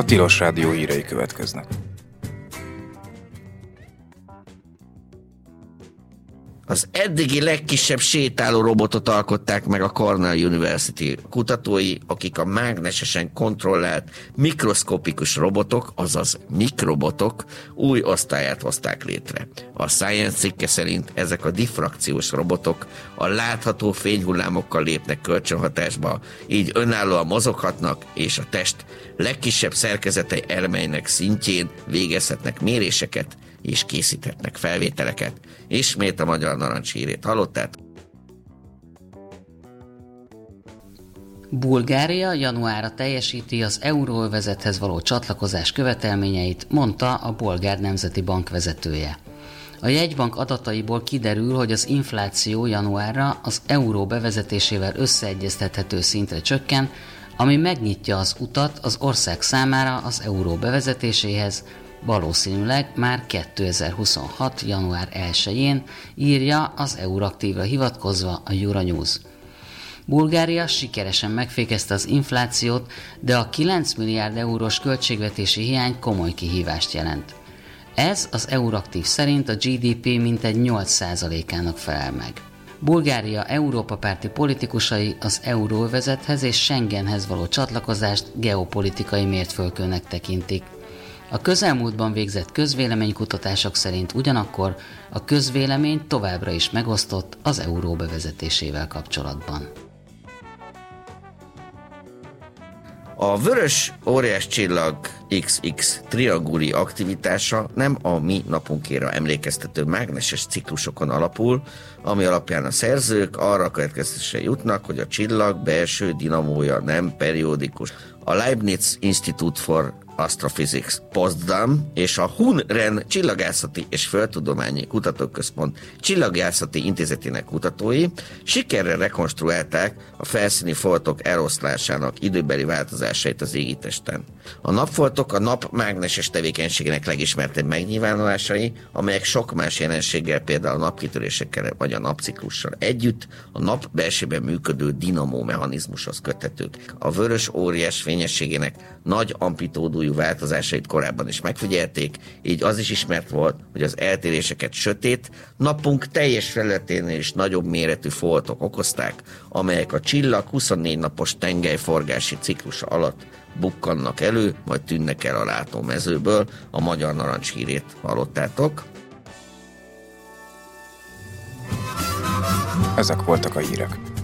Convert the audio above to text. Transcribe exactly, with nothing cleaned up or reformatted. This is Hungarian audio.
Tilos Rádió hírei következnek. Az eddigi legkisebb sétáló robotot alkották meg a Cornell University kutatói, akik a mágnesesen kontrollált mikroszkopikus robotok, azaz mikrobotok új osztályát hozták létre. A Science cikke szerint ezek a diffrakciós robotok a látható fényhullámokkal lépnek kölcsönhatásba, így önállóan mozoghatnak, és a test legkisebb szerkezetei elemeinek szintjén végezhetnek méréseket, és készíthetnek felvételeket. Ismét a Magyar Narancs hírét hallottátok. Bulgária januárra teljesíti az euróövezethez való csatlakozás követelményeit, mondta a Bolgár Nemzeti Bank vezetője. A jegybank adataiból kiderül, hogy az infláció januárra az euró bevezetésével összeegyeztethető szintre csökken, ami megnyitja az utat az ország számára az euró bevezetéséhez, valószínűleg már kétezer-huszonhat. január elsején, írja az Euraktívra hivatkozva a Euronews. Bulgária sikeresen megfékezte az inflációt, de a kilenc milliárd eurós költségvetési hiány komoly kihívást jelent. Ez az Euraktív szerint a gé dé pé mintegy nyolc százalékának felel meg. Bulgária Európa párti politikusai az euróövezethez és Schengenhez való csatlakozást geopolitikai mértföldkőnek tekintik. A közelmúltban végzett közvéleménykutatások szerint ugyanakkor a közvélemény továbbra is megosztott az euró bevezetésével kapcsolatban. A vörös óriáscsillag iksz iksz trianguli aktivitása nem a mi napunkére emlékeztető mágneses ciklusokon alapul, ami alapján a szerzők arra következtetésre jutnak, hogy a csillag belső dinamója nem periódikus. A Leibniz Institute for Astrophysics Potsdam és a Hunren Csillagászati és Földtudományi Kutatóközpont Csillagászati Intézetének kutatói sikerrel rekonstruálták a felszíni foltok eloszlásának időbeli változásait az égitesten. A napfoltok a nap mágneses tevékenységének legismertebb megnyilvánulásai, amelyek sok más jelenséggel, például a napkitörésekkel vagy a napciklussal együtt a nap belsőben működő dinamó mechanizmushoz köthetők. A vörös óriás fényességének nagy amplitódú változásait korábban is megfigyelték, így az is ismert volt, hogy az eltéréseket sötét, napunk teljes felületénél is nagyobb méretű foltok okozták, amelyek a csillag huszonnégy napos tengelyforgási ciklusa alatt bukkannak elő, majd tűnnek el a látómezőből. A Magyar Narancs hírét hallottátok. Ezek voltak a hírek.